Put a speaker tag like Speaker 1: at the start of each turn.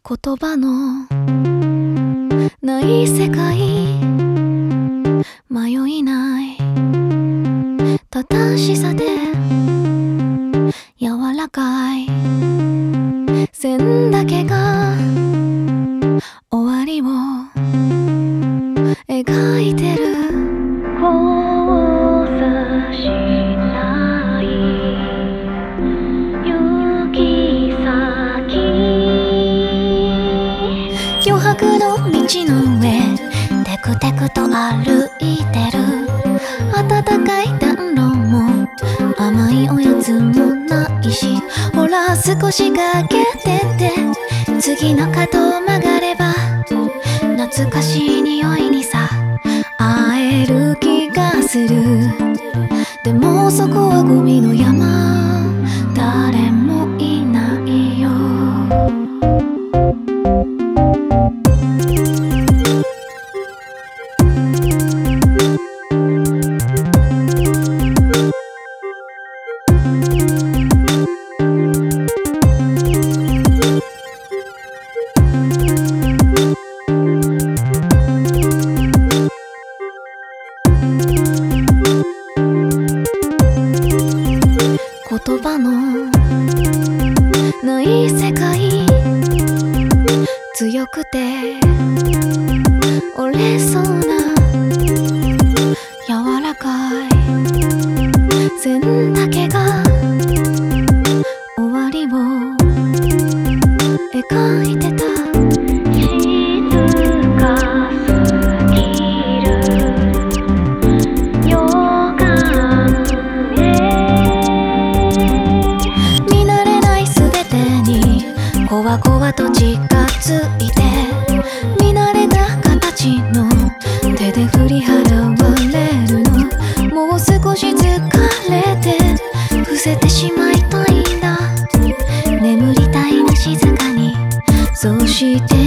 Speaker 1: 言葉のない世界、迷いない正しさで柔らかい線だけが終わりを描いてる。交差しない行き先、余白の道の上テクテクと歩いてる。暖かい暖炉も甘いおやつもないし、ほら少しかけてて、次の角を曲がれば懐かしい匂いにさ会える気がする。でもそこはゴミの山、誰もいないよ。言葉のない世界、強くて折れそうな柔らかい線だけが終わりを描いてた。静かすぎる予感へ、見慣れないすべてにこわこわと近づいて、見慣れた形の手で振り払われるの、もう少し疲れて伏せてしまいたいんだ。眠りたいな静かに、そうして